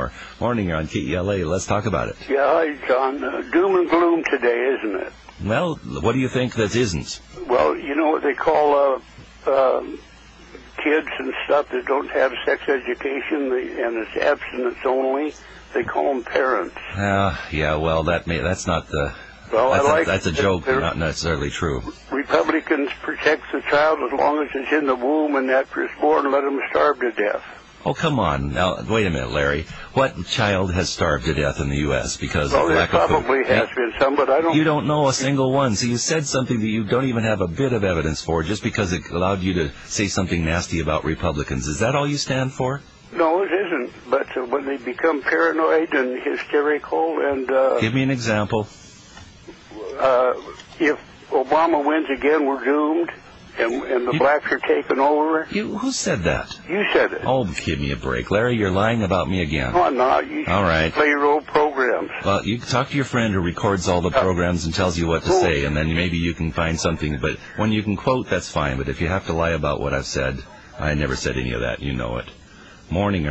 more. Morning, you're on KELA. Let's talk about it. Yeah, hi, John. Doom and gloom today, isn't it? Well, what do you think that isn't? Well, you know what they call kids and stuff that don't have sex education, and it's abstinence only. They call them parents. Yeah, well, that's not the... Well, that's a joke, not necessarily true. Republicans protect the child as long as it's in the womb, and after it's born, let them starve to death. Oh, come on. Now, wait a minute, Larry. What child has starved to death in the U.S. because of lack of food? Well, there probably has been some, but I don't... You don't know a single one. So you said something that you don't even have a bit of evidence for just because it allowed you to say something nasty about Republicans. Is that all you stand for? No, it isn't. But when they become paranoid and hysterical and... Give me an example. If Obama wins again, we're doomed, and the blacks are taken over. Who said that? You said it. Oh, give me a break. Larry, you're lying about me again. No, I'm not. You all right. Play your old programs. Well, you talk to your friend who records all the programs and tells you what to say, and then maybe you can find something. But when you can quote, that's fine. But if you have to lie about what I've said, I never said any of that. You know it. Morning.